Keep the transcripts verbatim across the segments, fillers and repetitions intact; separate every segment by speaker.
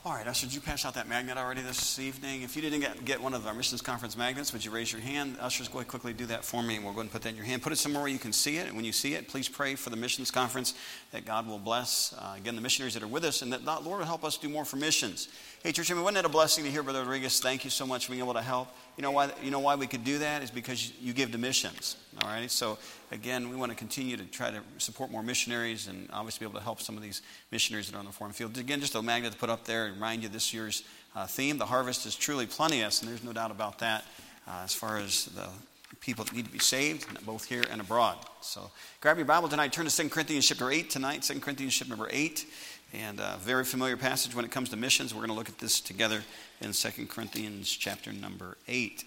Speaker 1: All right, Usher, did you pass out that magnet already this evening? If you didn't get, get one of our Missions Conference magnets, would you raise your hand? Ushers, go ahead quickly do that for me, and we'll go ahead and put that in your hand. Put it somewhere where you can see it, and when you see it, please pray for the Missions Conference that God will bless, uh, again, the missionaries that are with us, and that the Lord will help us do more for missions. Hey, church, I mean, wasn't it a blessing to hear Brother Rodriguez? Thank you so much for being able to help. You know why, you know why we could do that? Is because you give to missions, all right? So, again, we want to continue to try to support more missionaries and obviously be able to help some of these missionaries that are on the foreign field. Again, just a magnet to put up there and remind you this year's uh, theme. The harvest is truly plenteous, and there's no doubt about that uh, as far as the people that need to be saved, both here and abroad. So grab your Bible tonight. Turn to Second Corinthians chapter eight tonight. Second Corinthians chapter number eight. And a very familiar passage when it comes to missions. We're going to look at this together in Second Corinthians chapter number eight.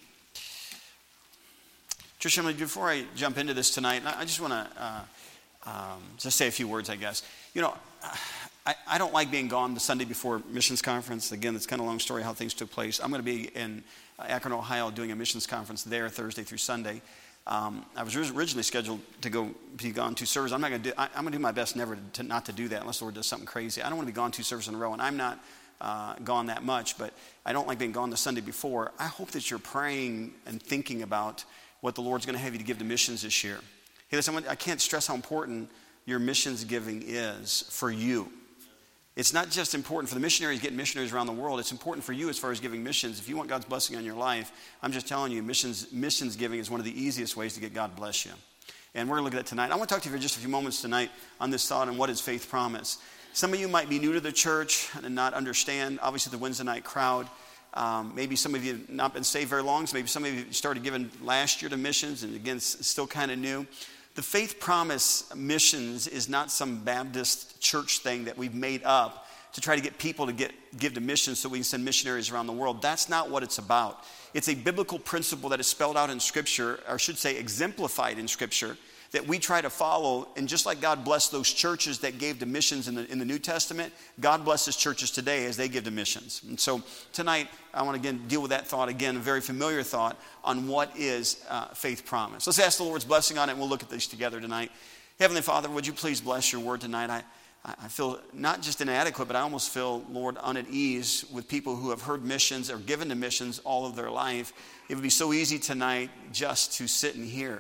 Speaker 1: Church family, before I jump into this tonight, I just want to uh, um, just say a few words, I guess. You know, I, I don't like being gone the Sunday before missions conference. Again, it's kind of a long story how things took place. I'm going to be in Akron, Ohio, doing a missions conference there Thursday through Sunday. Um, I was originally scheduled to go be gone two services. I'm not going to do. I, I'm going to do my best never to not to do that unless the Lord does something crazy. I don't want to be gone two services in a row, and I'm not uh, gone that much. But I don't like being gone the Sunday before. I hope that you're praying and thinking about what the Lord's going to have you to give to missions this year. Hey, listen, I can't stress how important your missions giving is for you. It's not just important for the missionaries getting missionaries around the world. It's important for you as far as giving missions. If you want God's blessing on your life, I'm just telling you, missions missions giving is one of the easiest ways to get God to bless you. And we're going to look at that tonight. I want to talk to you for just a few moments tonight on this thought on what is faith promise. Some of you might be new to the church and not understand, obviously, the Wednesday night crowd. Um, maybe some of you have not been saved very long, so maybe some of you started giving last year to missions, and again, it's still kind of new. The Faith Promise Missions is not some Baptist church thing that we've made up to try to get people to get give to missions so we can send missionaries around the world. That's not what it's about. It's a biblical principle that is spelled out in Scripture, or I should say exemplified in Scripture, that we try to follow. And just like God blessed those churches that gave to missions in the, in the New Testament, God blesses churches today as they give to missions. And so tonight, I want to again deal with that thought again, a very familiar thought on what is uh, faith promise. Let's ask the Lord's blessing on it, and we'll look at this together tonight. Heavenly Father, would you please bless your word tonight? I, I feel not just inadequate, but I almost feel, Lord, unease with people who have heard missions or given to missions all of their life. It would be so easy tonight just to sit and hear.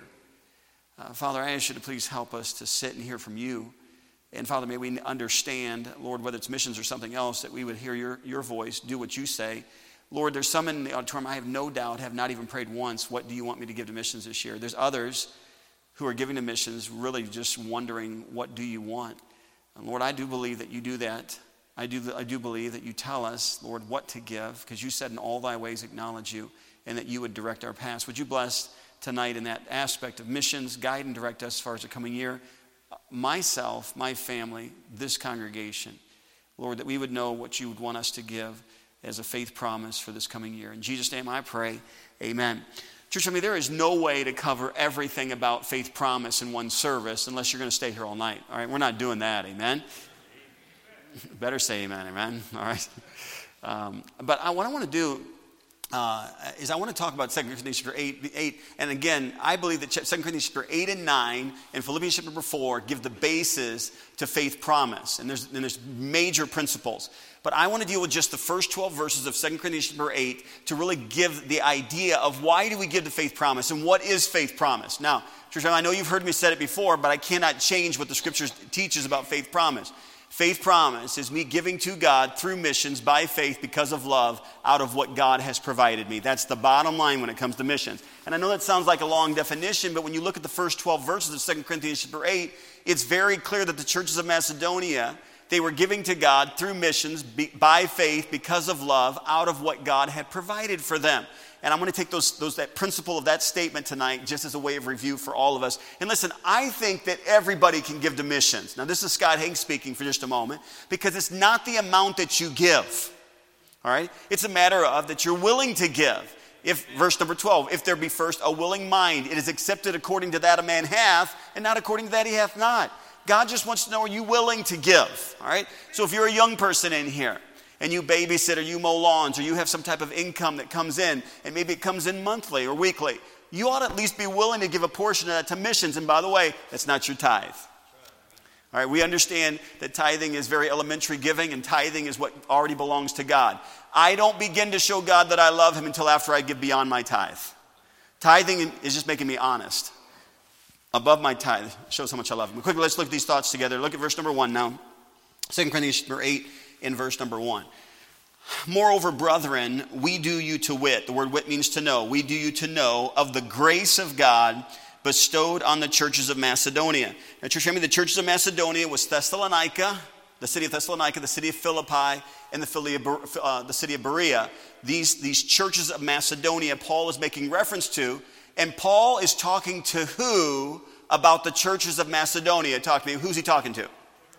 Speaker 1: Uh, Father, I ask you to please help us to sit and hear from you. And Father, may we understand, Lord, whether it's missions or something else, that we would hear your, your voice, do what you say. Lord, there's some in the auditorium I have no doubt have not even prayed once, what do you want me to give to missions this year? There's others who are giving to missions really just wondering, what do you want? And Lord, I do believe that you do that. I do, I do believe that you tell us, Lord, what to give, because you said in all thy ways acknowledge you, and that you would direct our paths. Would you bless tonight in that aspect of missions, guide and direct us as far as the coming year, myself, my family, this congregation, Lord, that we would know what you would want us to give as a faith promise for this coming year. In Jesus' name I pray, amen. Church, I mean, there is no way to cover everything about faith promise in one service unless you're going to stay here all night. All right, we're not doing that, amen? Better say amen, amen, all right? Um, but I, what I want to do Uh, is I want to talk about Second Corinthians chapter eight, eight. And again, I believe that Second Corinthians chapter eight and nine and Philippians chapter number four give the basis to faith promise. And there's, and there's major principles. But I want to deal with just the first twelve verses of Second Corinthians chapter eight to really give the idea of why do we give the faith promise and what is faith promise. Now, church, I know you've heard me say it before, but I cannot change what the Scriptures teaches about faith promise. Faith promise is me giving to God through missions by faith because of love out of what God has provided me. That's the bottom line when it comes to missions. And I know that sounds like a long definition, but when you look at the first twelve verses of Second Corinthians chapter eight, it's very clear that the churches of Macedonia, they were giving to God through missions by faith because of love out of what God had provided for them. And I'm going to take those, those that principle of that statement tonight just as a way of review for all of us. And listen, I think that everybody can give to missions. Now, this is Scott Hanks speaking for just a moment, because it's not the amount that you give. All right? It's a matter of that you're willing to give. If, verse number twelve, if there be first a willing mind, it is accepted according to that a man hath, and not according to that he hath not. God just wants to know, are you willing to give? All right? So if you're a young person in here, and you babysit or you mow lawns or you have some type of income that comes in, and maybe it comes in monthly or weekly, you ought to at least be willing to give a portion of that to missions. And by the way, that's not your tithe. All right, we understand that tithing is very elementary giving, and tithing is what already belongs to God. I don't begin to show God that I love him until after I give beyond my tithe. Tithing is just making me honest. Above my tithe shows how much I love him. Quickly, let's look at these thoughts together. Look at verse number one now. Second Corinthians number eight in verse number one. Moreover, brethren, we do you to wit. The word wit means to know. We do you to know of the grace of God bestowed on the churches of Macedonia. Now, church family, the churches of Macedonia was Thessalonica, the city of Thessalonica, the city of Philippi, and the, uh, the city of Berea. These, these churches of Macedonia, Paul is making reference to. And Paul is talking to who about the churches of Macedonia? Talk to me. Who's he talking to?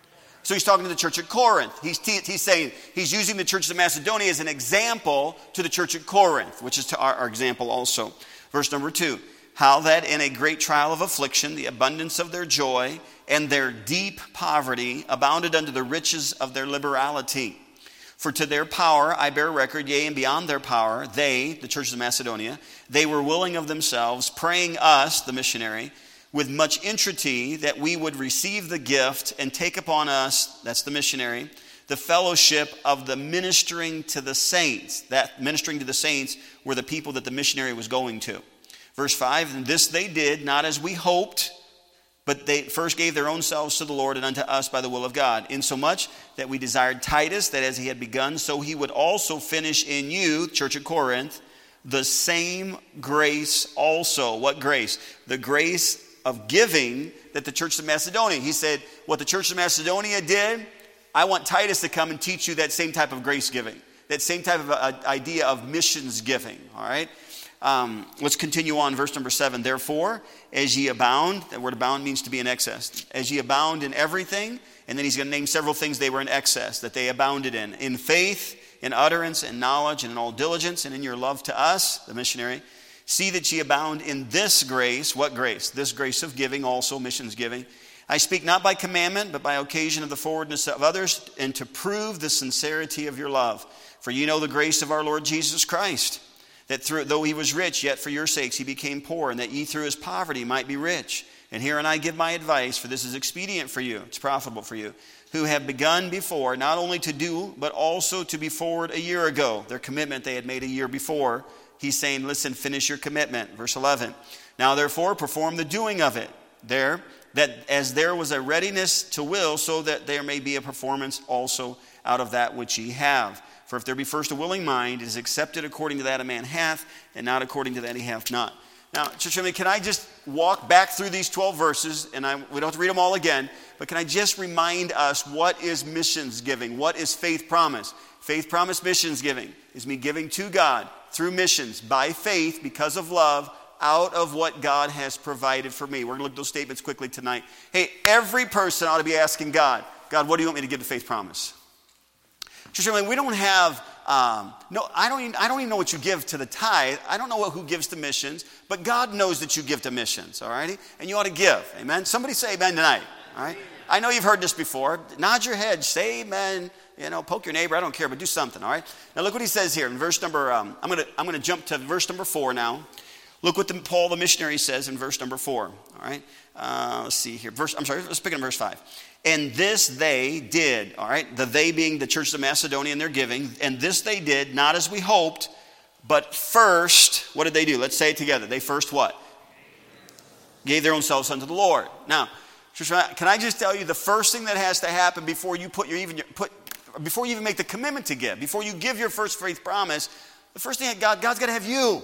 Speaker 1: So he's talking to the church at Corinth. He's, he's saying, he's using the churches of Macedonia as an example to the church at Corinth, which is to our, our example also. Verse number two. How that in a great trial of affliction, the abundance of their joy and their deep poverty abounded unto the riches of their liberality. For to their power I bear record, yea, and beyond their power, they, the churches of Macedonia, they were willing of themselves, praying us, the missionary, with much entreaty that we would receive the gift and take upon us, that's the missionary, the fellowship of the ministering to the saints. That ministering to the saints were the people that the missionary was going to. Verse five, and this they did, not as we hoped, but they first gave their own selves to the Lord and unto us by the will of God, insomuch that we desired Titus, that as he had begun, so he would also finish in you, church at Corinth, the same grace also. What grace? The grace of giving that the church of Macedonia. He said, what the church of Macedonia did, I want Titus to come and teach you that same type of grace giving, that same type of uh, idea of missions giving, all right? Um, let's continue on, verse number seven. Therefore, as ye abound, that word abound means to be in excess. As ye abound in everything, and then he's going to name several things they were in excess, that they abounded in. In faith, in utterance, in knowledge, and in all diligence, and in your love to us, the missionary. See that ye abound in this grace. What grace? This grace of giving, also missions giving. I speak not by commandment, but by occasion of the forwardness of others, and to prove the sincerity of your love. For ye know the grace of our Lord Jesus Christ, that through, though he was rich, yet for your sakes he became poor, and that ye through his poverty might be rich. And herein I give my advice, for this is expedient for you, it's profitable for you, who have begun before, not only to do, but also to be forward a year ago. Their commitment they had made a year before. He's saying, listen, finish your commitment. Verse eleven. Now therefore perform the doing of it. There, that as there was a readiness to will, so that there may be a performance also out of that which ye have. For if there be first a willing mind, it is accepted according to that a man hath, and not according to that he hath not. Now, church family, can I just walk back through these twelve verses, and I, we don't have to read them all again, but can I just remind us what is missions giving? What is faith promise? Faith promise missions giving is me giving to God through missions by faith because of love out of what God has provided for me. We're going to look at those statements quickly tonight. Hey, every person ought to be asking God, God, what do you want me to give to faith promise? Church family, we don't have, um, no, I don't, even, I don't even know what you give to the tithe. I don't know who gives to missions, but God knows that you give to missions, all righty? And you ought to give, amen? Somebody say amen tonight, all right? I know you've heard this before. Nod your head, say amen, you know, poke your neighbor, I don't care, but do something, all right? Now look what he says here in verse number, um, I'm going to I'm gonna jump to verse number four now. Look what the, Paul the missionary says in verse number four, all right? Uh, let's see here. Verse, I'm sorry, let's pick up verse five. And this they did, all right? The they being the churches of Macedonia and their giving. And this they did, not as we hoped, but first, what did they do? Let's say it together. They first what? Gave their own selves unto the Lord. Now, can I just tell you the first thing that has to happen before you put your even put before you even make the commitment to give, before you give your first faith promise, the first thing that God, God's got to have you.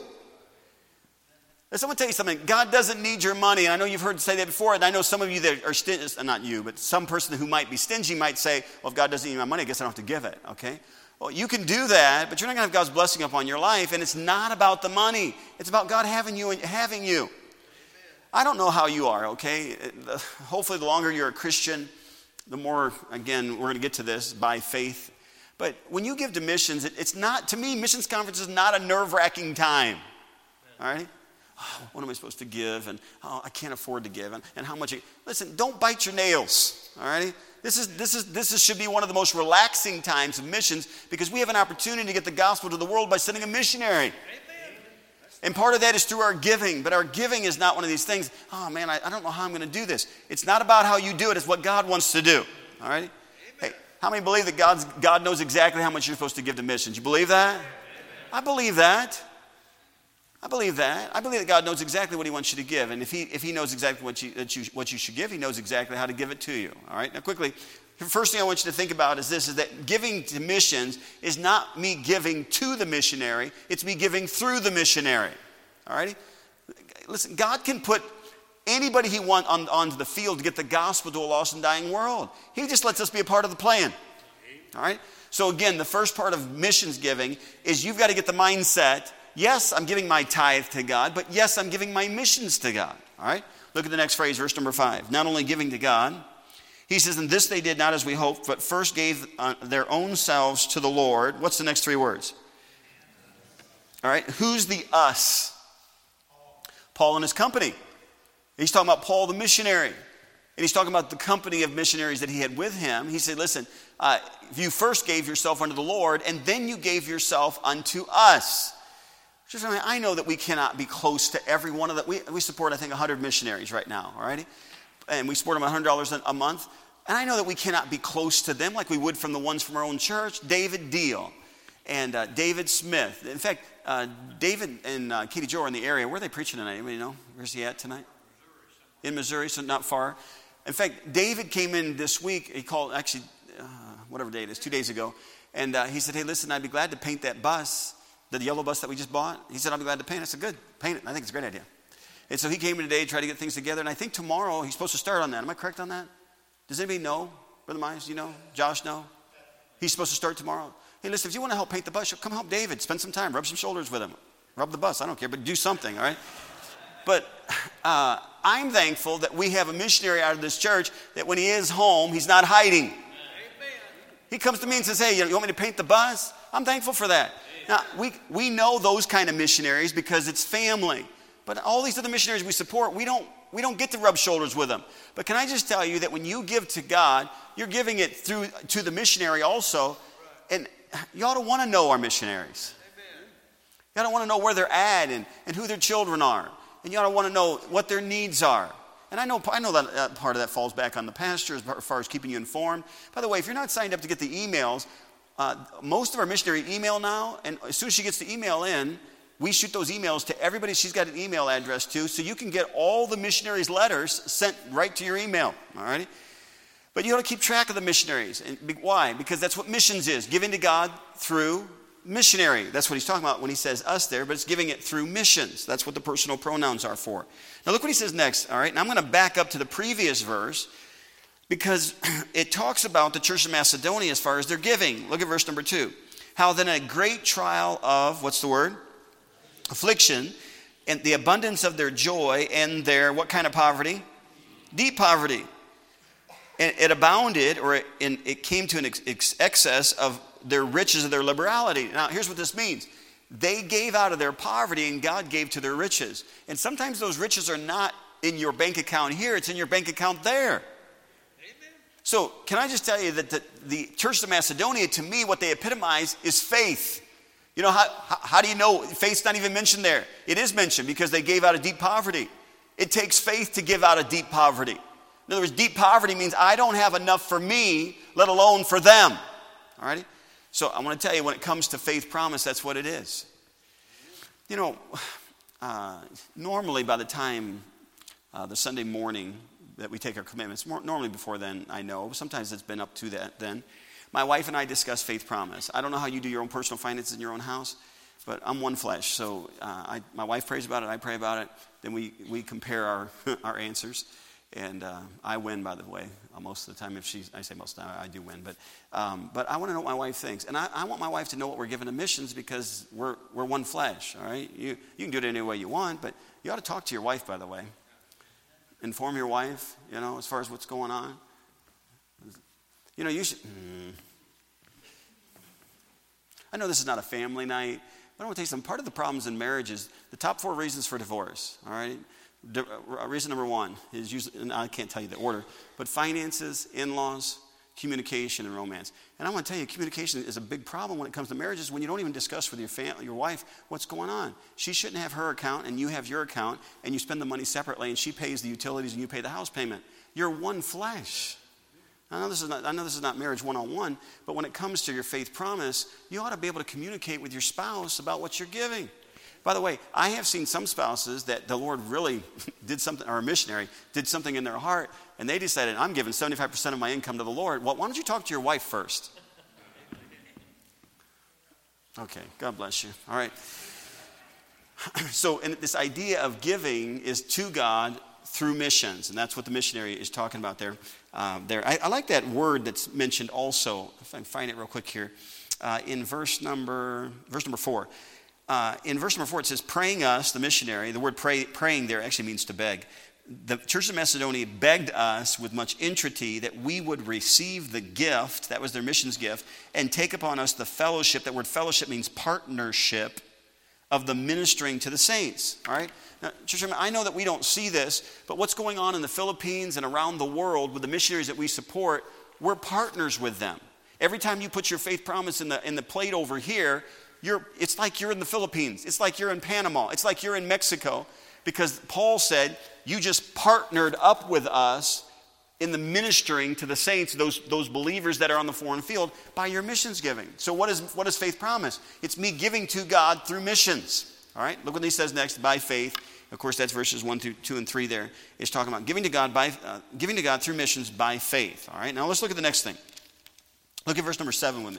Speaker 1: Let someone tell you something. God doesn't need your money. And I know you've heard say that before. And I know some of you that are stingy, not you, but some person who might be stingy might say, well, if God doesn't need my money, I guess I don't have to give it. Okay? Well, you can do that, but you're not going to have God's blessing upon your life. And it's not about the money. It's about God having you and having you. Amen. I don't know how you are, okay? Hopefully the longer you're a Christian, the more, again, we're going to get to this, by faith. But when you give to missions, it's not, to me, missions conference is not a nerve-wracking time. All right? Oh, what am I supposed to give? And oh, I can't afford to give. And, and how much? You, listen, don't bite your nails. All right? This is this is this is, should be one of the most relaxing times of missions because we have an opportunity to get the gospel to the world by sending a missionary. Amen. And part of that is through our giving. But our giving is not one of these things, oh man, I, I don't know how I'm going to do this. It's not about how you do it. It's what God wants to do. All right? Hey, how many believe that God's, God knows exactly how much you're supposed to give to missions? You believe that? I believe that. I believe that. I believe that God knows exactly what he wants you to give. And if he, if he knows exactly what you, that you, what you should give, he knows exactly how to give it to you. All right? Now quickly, the first thing I want you to think about is this, is that giving to missions is not me giving to the missionary. It's me giving through the missionary. All right? Listen, God can put anybody he wants on, onto the field to get the gospel to a lost and dying world. He just lets us be a part of the plan. All right? So again, the first part of missions giving is you've got to get the mindset, yes, I'm giving my tithe to God, but yes, I'm giving my missions to God. All right? Look at the next phrase, verse number five. Not only giving to God, he says, and this they did not as we hoped, but first gave uh, their own selves to the Lord. What's the next three words? All right, who's the us? Paul and his company. He's talking about Paul the missionary. And he's talking about the company of missionaries that he had with him. He said, listen, uh, you first gave yourself unto the Lord, and then you gave yourself unto us. Just, I, mean, I know that we cannot be close to every one of them. We, we support, I think, one hundred missionaries right now, all right? And we support them one hundred dollars a month. And I know that we cannot be close to them like we would from the ones from our own church. David Deal and uh, David Smith. In fact, uh, David and uh, Katie Jo are in the area. Where are they preaching tonight? Anybody know? Where's he at tonight? In Missouri, so not far. In fact, David came in this week. He called, actually, uh, whatever day it is, two days ago. And uh, he said, hey, listen, I'd be glad to paint that bus, the yellow bus that we just bought. He said, I'll be glad to paint it. I said, good, paint it. I think it's a great idea. And so he came in today, tried to get things together. And I think tomorrow he's supposed to start on that. Am I correct on that? Does anybody know? Brother Myers, you know? Josh know? He's supposed to start tomorrow. Hey, listen, if you want to help paint the bus, come help David. Spend some time. Rub some shoulders with him. Rub the bus. I don't care, but do something, all right? But uh, I'm thankful that we have a missionary out of this church that when he is home, he's not hiding. Amen. He comes to me and says, hey, you want me to paint the bus? I'm thankful for that. Now, we, we know those kind of missionaries because it's family. But all these other missionaries we support, we don't, we don't get to rub shoulders with them. But can I just tell you that when you give to God, you're giving it through to the missionary also. And you ought to want to know our missionaries. You ought to want to know where they're at and, and who their children are. And you ought to want to know what their needs are. And I know I know that uh, part of that falls back on the pastor as far as keeping you informed. By the way, if you're not signed up to get the emails, uh, most of our missionary email now, and as soon as she gets the email in, we shoot those emails to everybody she's got an email address to, so you can get all the missionaries' letters sent right to your email, all right? But you ought to keep track of the missionaries. And why? Because that's what missions is, giving to God through missionary. That's what he's talking about when he says us there, but it's giving it through missions. That's what the personal pronouns are for. Now look what he says next, all right? And I'm going to back up to the previous verse because it talks about the church of Macedonia as far as their giving. Look at verse number two. How then a great trial of, what's the word? Affliction, and the abundance of their joy and their, what kind of poverty? Deep poverty. And it abounded, or it, in, it came to an ex- excess of their riches of their liberality. Now, here's what this means. They gave out of their poverty and God gave to their riches. And sometimes those riches are not in your bank account here, it's in your bank account there. Amen. So, can I just tell you that the, the Church of Macedonia, to me, what they epitomize is faith. You know, how, how, how do you know faith's not even mentioned there? It is mentioned because they gave out of deep poverty. It takes faith to give out of deep poverty. In other words, deep poverty means I don't have enough for me, let alone for them. All righty? So I want to tell you, when it comes to faith promise, that's what it is. You know, uh, normally by the time uh, the Sunday morning that we take our commitments, more, normally before then, I know, sometimes it's been up to that then, my wife and I discuss faith promise. I don't know how you do your own personal finances in your own house, but I'm one flesh. So uh, I, my wife prays about it, I pray about it, then we, we compare our, our answers. And uh, I win, by the way, uh, most of the time. If she, I say most of the time, I do win. But um, but I want to know what my wife thinks. And I, I want my wife to know what we're giving to missions because we're we're one flesh, all right? You, you can do it any way you want, but you ought to talk to your wife, by the way. Inform your wife, you know, as far as what's going on. You know, you should... Hmm. I know this is not a family night, but I want to tell you something. Part of the problems in marriage is the top four reasons for divorce, all right? Reason number one is usually, and I can't tell you the order, but finances, in-laws, communication and romance. And I want to tell you, communication is a big problem when it comes to marriages when you don't even discuss with your family, your wife, what's going on. She shouldn't have her account and you have your account and you spend the money separately and she pays the utilities and you pay the house payment. You're one flesh. I know this is not, I know this is not marriage one-on-one, but when it comes to your faith promise, you ought to be able to communicate with your spouse about what you're giving. By the way, I have seen some spouses that the Lord really did something, or a missionary did something in their heart, and they decided, I'm giving seventy-five percent of my income to the Lord. Well, why don't you talk to your wife first? Okay, God bless you. All right. So and this idea of giving is to God through missions, and that's what the missionary is talking about there. Uh, there, I, I like that word that's mentioned also. If I can find it real quick here, uh, in verse number verse number four. Uh, in verse number four, it says, "Praying us," the missionary. The word pray, praying there actually means to beg. The Church of Macedonia begged us with much entreaty that we would receive the gift, that was their missions gift, and take upon us the fellowship. That word fellowship means partnership of the ministering to the saints. All right? Now, Church, I know that we don't see this, but what's going on in the Philippines and around the world with the missionaries that we support, we're partners with them. Every time you put your faith promise in the in the plate over here, you're, it's like you're in the Philippines. It's like you're in Panama. It's like you're in Mexico. Because Paul said, you just partnered up with us in the ministering to the saints, those, those believers that are on the foreign field, by your missions giving. So what is what is faith promise? It's me giving to God through missions. All right, look what he says next, by faith. Of course, that's verses one through two and three there. It's talking about giving to God by uh, giving to God through missions by faith. All right, now let's look at the next thing. Look at verse number seven with me.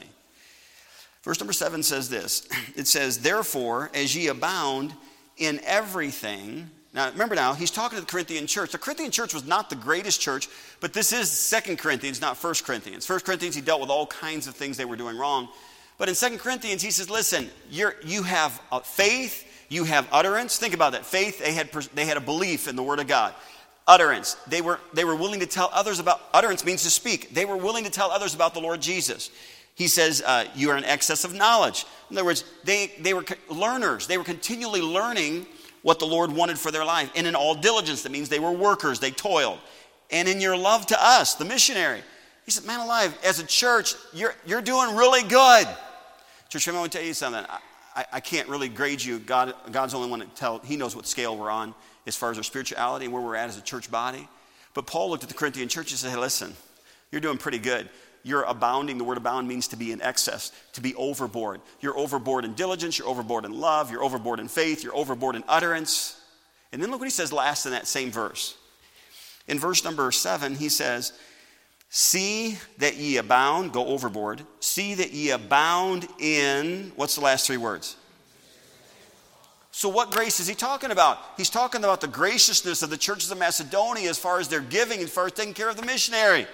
Speaker 1: Verse number seven says this. It says, "Therefore, as ye abound in everything." Now, remember now, he's talking to the Corinthian church. The Corinthian church was not the greatest church, but this is Second Corinthians, not First Corinthians. First Corinthians, he dealt with all kinds of things they were doing wrong. But in Second Corinthians, he says, listen, you're, you have a faith, you have utterance. Think about that. Faith, they had, they had a belief in the Word of God. Utterance, they were, they were willing to tell others about, utterance means to speak. They were willing to tell others about the Lord Jesus. He says, uh, you are in excess of knowledge. In other words, they, they were learners. They were continually learning what the Lord wanted for their life. And in all diligence, that means they were workers, they toiled. And in your love to us, the missionary. He said, man alive, as a church, you're, you're doing really good. Church, I want to tell you something. I, I, I can't really grade you. God, God's the only one that tell, he knows what scale we're on as far as our spirituality and where we're at as a church body. But Paul looked at the Corinthian church and said, hey, listen, you're doing pretty good. You're abounding. The word abound means to be in excess, to be overboard. You're overboard in diligence. You're overboard in love. You're overboard in faith. You're overboard in utterance. And then look what he says last in that same verse. In verse number seven, he says, see that ye abound, go overboard. See that ye abound in, what's the last three words? So what grace is he talking about? He's talking about the graciousness of the churches of Macedonia as far as their giving, as far as taking care of the missionary.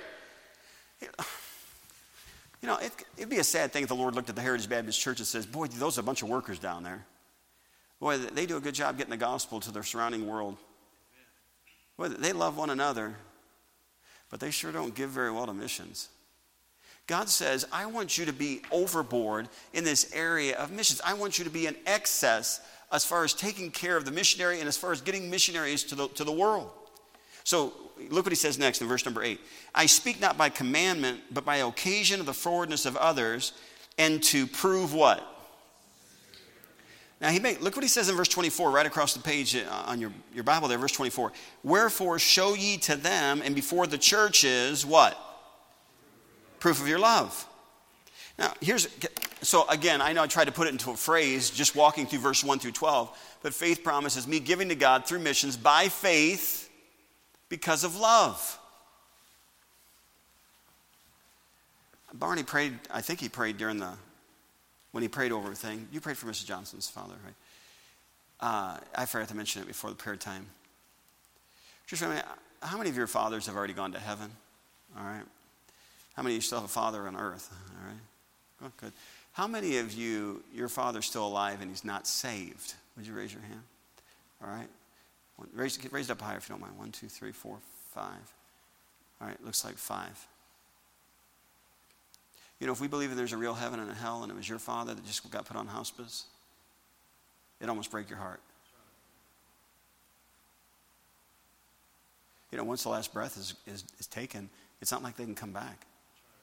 Speaker 1: You know, it, it'd be a sad thing if the Lord looked at the Heritage Baptist Church and says, boy, those are a bunch of workers down there. Boy, they do a good job getting the gospel to their surrounding world. Boy, they love one another, but they sure don't give very well to missions. God says, I want you to be overboard in this area of missions. I want you to be in excess as far as taking care of the missionary and as far as getting missionaries to the, to the world. So look what he says next in verse number eight. I speak not by commandment, but by occasion of the forwardness of others, and to prove what? Now, he may, look what he says in verse twenty-four, right across the page on your, your Bible there, verse twenty-four. Wherefore show ye to them, and before the churches, what? Proof of your love. Now, here's, so again, I know I tried to put it into a phrase, just walking through verse one through twelve, but faith promises me giving to God through missions by faith, because of love. Barney prayed, I think he prayed during the, when he prayed over everything. You prayed for Missus Johnson's father, right? Uh, I forgot to mention it before the prayer time. Just remember, how many of your fathers have already gone to heaven? All right. How many of you still have a father on earth? All right. Oh, good. How many of you, your father's still alive and he's not saved? Would you raise your hand? All right. Raise, raise it up higher if you don't mind. One, two, three, four, five. All right, looks like five. You know, if we believe that there's a real heaven and a hell and it was your father that just got put on hospice, it'd almost break your heart. You know, once the last breath is, is, is taken, it's not like they can come back.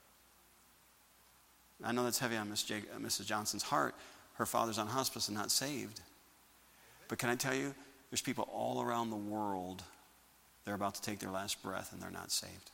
Speaker 1: I know that's heavy on Miss Jake, uh, Missus Johnson's heart. Her father's on hospice and not saved. But can I tell you, there's people all around the world, they're about to take their last breath and they're not saved.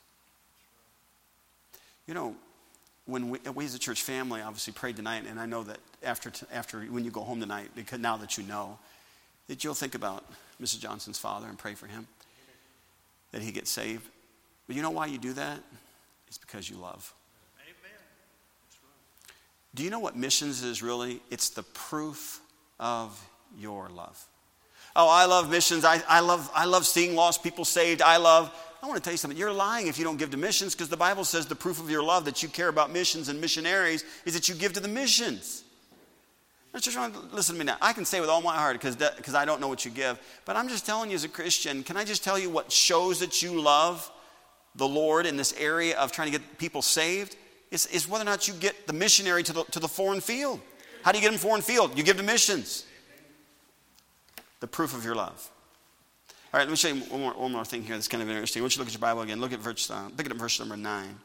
Speaker 1: You know, when we, we as a church family obviously prayed tonight, and I know that after after when you go home tonight, because now that you know, that you'll think about Missus Johnson's father and pray for him, that he gets saved. But you know why you do that? It's because you love. Amen. That's right. Do you know what missions is really? It's the proof of your love. Oh, I love missions. I, I love I love seeing lost people saved. I love, I want to tell you something. You're lying if you don't give to missions, because the Bible says the proof of your love that you care about missions and missionaries is that you give to the missions. Just listen to me now. I can say with all my heart, because because I don't know what you give, but I'm just telling you as a Christian, can I just tell you what shows that you love the Lord in this area of trying to get people saved? Is, is whether or not you get the missionary to the, to the foreign field. How do you get them foreign field? You give to missions. The proof of your love. All right, let me show you one more, one more thing here that's kind of interesting. I want you to look at your Bible again. Look at verse, uh, pick it up verse number nine.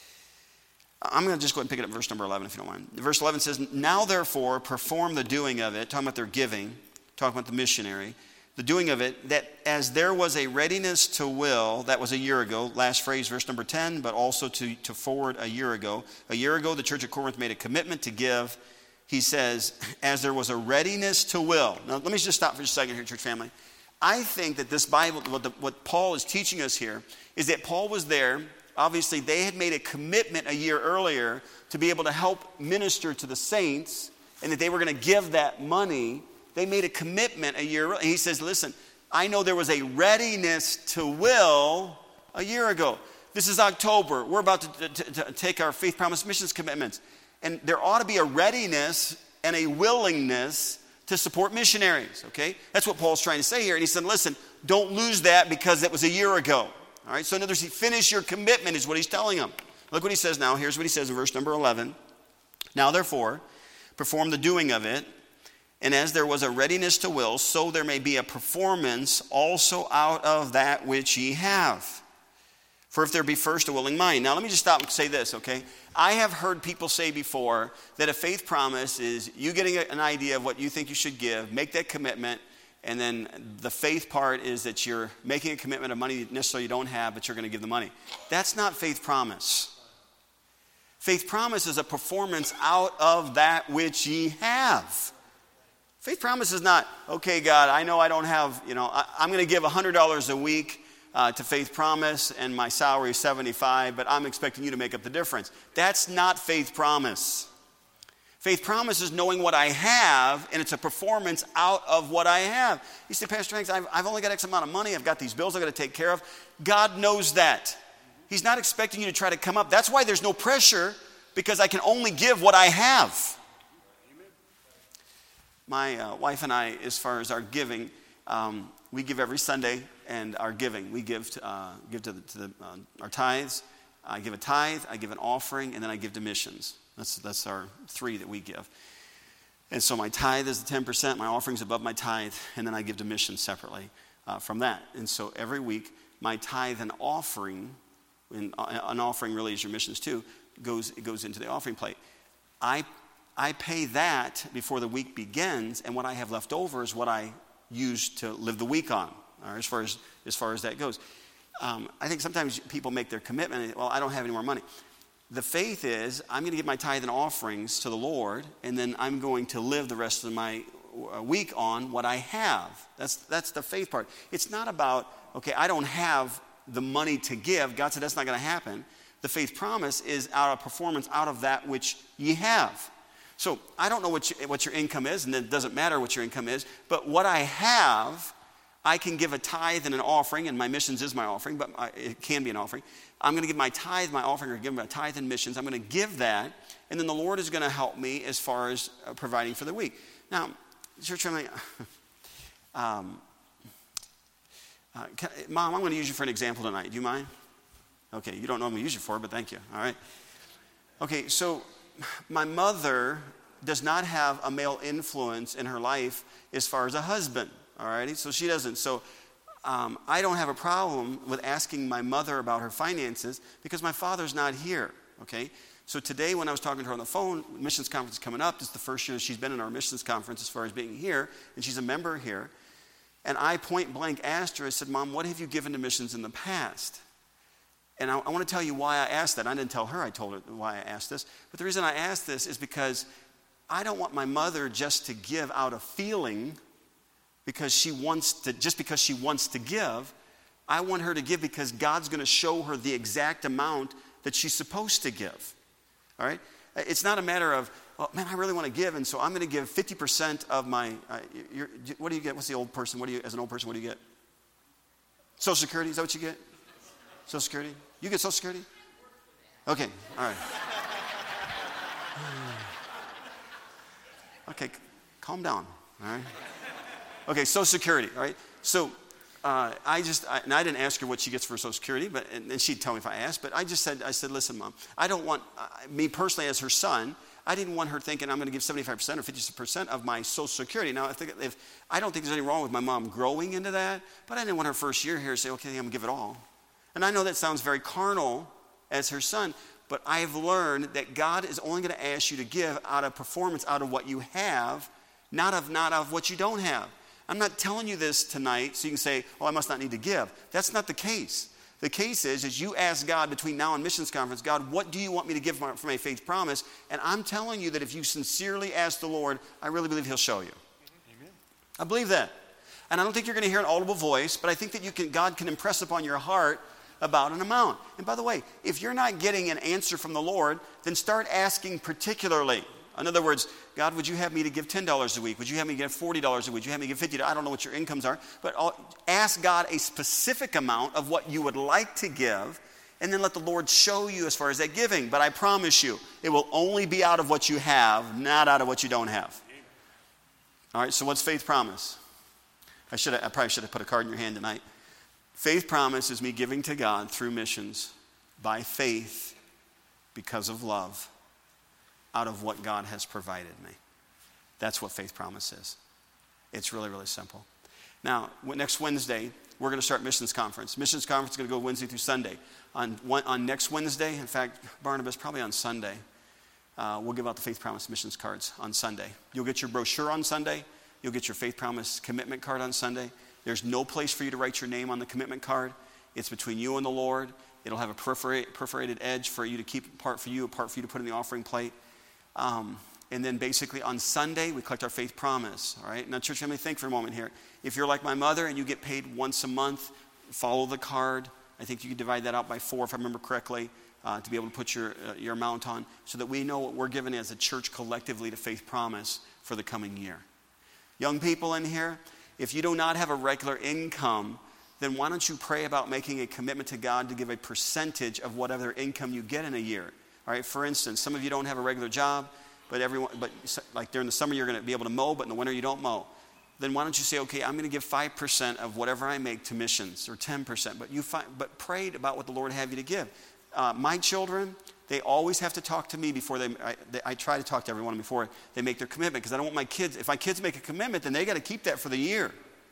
Speaker 1: I'm going to just go ahead and pick it up verse number eleven, if you don't mind. Verse eleven says, now therefore perform the doing of it, talking about their giving, talking about the missionary, the doing of it, that as there was a readiness to will, that was a year ago, last phrase, verse number ten, but also to, to forward a year ago. A year ago, the church of Corinth made a commitment to give. He says, as there was a readiness to will. Now, let me just stop for just a second here, church family. I think that this Bible, what, the, what Paul is teaching us here, is that Paul was there. Obviously, they had made a commitment a year earlier to be able to help minister to the saints, and that they were going to give that money. They made a commitment a year earlier. And he says, listen, I know there was a readiness to will a year ago. This is October. We're about to, to, to take our Faith Promise Missions commitments. And there ought to be a readiness and a willingness to support missionaries, okay? That's what Paul's trying to say here. And he said, listen, don't lose that because it was a year ago. All right, so in other words, finish your commitment is what he's telling them. Look what he says now. Here's what he says in verse number eleven. Now, therefore, perform the doing of it, and as there was a readiness to will, so there may be a performance also out of that which ye have. For if there be first a willing mind. Now, let me just stop and say this, okay? I have heard people say before that a faith promise is you getting an idea of what you think you should give, make that commitment, and then the faith part is that you're making a commitment of money necessarily you don't have, but you're going to give the money. That's not faith promise. Faith promise is a performance out of that which ye have. Faith promise is not, okay, God, I know I don't have, you know, I, I'm going to give one hundred dollars a week uh, to Faith Promise, and my salary is seventy-five, but I'm expecting you to make up the difference. That's not faith promise. Faith promise is knowing what I have, and it's a performance out of what I have. You say, Pastor Hanks, I've, I've only got X amount of money. I've got these bills I've got to take care of. God knows that. He's not expecting you to try to come up. That's why there's no pressure, because I can only give what I have. My uh, wife and I, as far as our giving, um, we give every Sunday, and our giving, we give to, uh, give to, the, to the, uh, our tithes. I give a tithe, I give an offering, and then I give to missions. That's that's our three that we give. And so my tithe is the ten percent, my offering's above my tithe, and then I give to missions separately uh, from that. And so every week, my tithe and offering, and uh, an offering really is your missions too, goes it goes into the offering plate. I I pay that before the week begins, and what I have left over is what I use to live the week on, all right, as far as as far as that goes. Um, I think sometimes people make their commitment, and, well, I don't have any more money. The faith is, I'm going to give my tithe and offerings to the Lord, and then I'm going to live the rest of my week on what I have. That's that's the faith part. It's not about, okay, I don't have the money to give. God said that's not going to happen. The faith promise is out of performance out of that which ye have. So I don't know what, you, what your income is, and it doesn't matter what your income is, but what I have, I can give a tithe and an offering, and my missions is my offering, but it can be an offering. I'm going to give my tithe, my offering, or give my tithe and missions. I'm going to give that, and then the Lord is going to help me as far as uh, providing for the week. Now, church family, um, uh, can, Mom, I'm going to use you for an example tonight. Do you mind? Okay, you don't know I'm going to use you for, but thank you. All right. Okay, so my mother does not have a male influence in her life as far as a husband. All righty, so she doesn't. So um, I don't have a problem with asking my mother about her finances because my father's not here, okay? So today when I was talking to her on the phone, missions conference is coming up. This is the first year she's been in our missions conference as far as being here, and she's a member here. And I point blank asked her, I said, Mom, what have you given to missions in the past? And I, I want to tell you why I asked that. I didn't tell her, I told her why I asked this. But the reason I asked this is because I don't want my mother just to give out of feeling because she wants to, just because she wants to give. I want her to give because God's going to show her the exact amount that she's supposed to give. All right? It's not a matter of, oh, man, I really want to give, and so I'm going to give fifty percent of my, uh, you're, what do you get? What's the old person? What do you, as an old person, what do you get? Social Security, is that what you get? Social Security? You get Social Security? Okay, all right. Okay, calm down, all right? Okay, Social Security, all right? So uh, I just, I, and I didn't ask her what she gets for Social Security, but and, and she'd tell me if I asked, but I just said, I said, listen, Mom, I don't want, uh, me personally as her son, I didn't want her thinking I'm going to give seventy-five percent or fifty percent of my Social Security. Now, I, think if, I don't think there's anything wrong with my mom growing into that, but I didn't want her first year here to say, okay, I'm going to give it all. And I know that sounds very carnal as her son, but I've learned that God is only going to ask you to give out of performance, out of what you have, not of not of what you don't have. I'm not telling you this tonight so you can say, oh, I must not need to give. That's not the case. The case is, is you ask God between now and missions conference, God, what do you want me to give for my faith promise? And I'm telling you that if you sincerely ask the Lord, I really believe he'll show you. Amen. I believe that. And I don't think you're going to hear an audible voice, but I think that you can, God can impress upon your heart about an amount. And by the way, if you're not getting an answer from the Lord, then start asking particularly. In other words, God, would you have me to give ten dollars a week? Would you have me to give forty dollars a week? Would you have me to give fifty dollars? I don't know what your incomes are, but ask God a specific amount of what you would like to give, and then let the Lord show you as far as that giving. But I promise you, it will only be out of what you have, not out of what you don't have. All right, so what's faith promise? I should I probably should have put a card in your hand tonight. Faith promise is me giving to God through missions by faith because of love out of what God has provided me. That's what faith promise is. It's really, really simple. Now, next Wednesday, we're going to start missions conference. Missions conference is going to go Wednesday through Sunday. On, one, on next Wednesday, in fact, Barnabas, probably on Sunday, uh, we'll give out the faith promise missions cards on Sunday. You'll get your brochure on Sunday. You'll get your faith promise commitment card on Sunday. There's no place for you to write your name on the commitment card. It's between you and the Lord. It'll have a perforate, perforated edge for you to keep part for you, a part for you to put in the offering plate. Um, and then basically on Sunday, we collect our faith promise. All right. Now, church family, think for a moment here. If you're like my mother and you get paid once a month, follow the card. I think you can divide that out by four, if I remember correctly, uh, to be able to put your uh, your amount on, so that we know what we're giving as a church collectively to faith promise for the coming year. Young people in here, if you do not have a regular income, then why don't you pray about making a commitment to God to give a percentage of whatever income you get in a year? All right, for instance, some of you don't have a regular job, but everyone, but like during the summer you're going to be able to mow, but in the winter you don't mow. Then why don't you say, okay, I'm going to give five percent of whatever I make to missions, or ten percent. But you find, but pray about what the Lord have you to give. Uh, my children, they always have to talk to me before they, I, they, I try to talk to everyone before they make their commitment, because I don't want my kids, if my kids make a commitment, then they got to keep that for the year.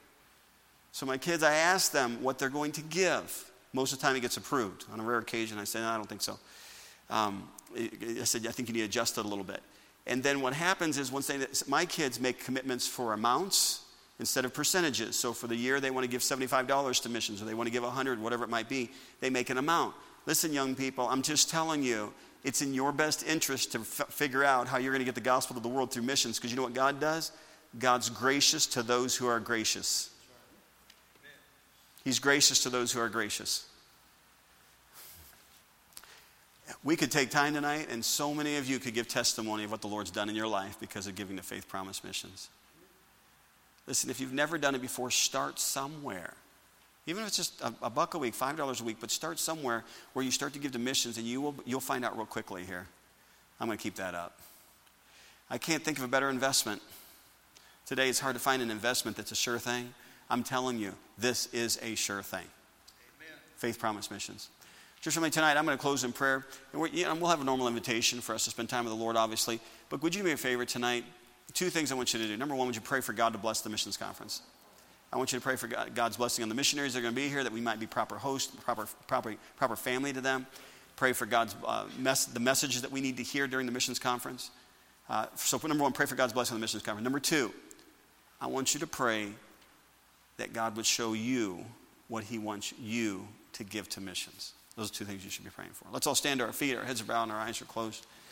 Speaker 1: So my kids, I ask them what they're going to give. Most of the time it gets approved. On a rare occasion, I say, no, I don't think so. Um, I said, I think you need to adjust it a little bit. And then what happens is once they, my kids make commitments for amounts instead of percentages. So for the year, they want to give seventy-five dollars to missions, or they want to give one hundred dollars, whatever it might be. They make an amount. Listen, young people, I'm just telling you, it's in your best interest to f- figure out how you're going to get the gospel to the world through missions, because you know what God does? God's gracious to those who are gracious. He's gracious to those who are gracious. We could take time tonight, and so many of you could give testimony of what the Lord's done in your life because of giving to Faith Promise Missions. Listen, if you've never done it before, start somewhere. Even if it's just a, a buck a week, five dollars a week, but start somewhere where you start to give to missions, and you will, you'll find out real quickly here. I'm going to keep that up. I can't think of a better investment. Today, it's hard to find an investment that's a sure thing. I'm telling you, this is a sure thing. Amen. Faith Promise Missions. Church family, tonight I'm going to close in prayer. And we're, you know, we'll have a normal invitation for us to spend time with the Lord, obviously. But would you do me a favor tonight? Two things I want you to do. Number one, would you pray for God to bless the missions conference? I want you to pray for God, God's blessing on the missionaries that are going to be here, that we might be proper hosts, proper, proper, proper family to them. pray for God's uh, mess, the messages that we need to hear during the missions conference. Uh, so number one, pray for God's blessing on the missions conference. Number two, I want you to pray that God would show you what he wants you to give to missions. Those are two things you should be praying for. Let's all stand to our feet, our heads are bowed, and our eyes are closed.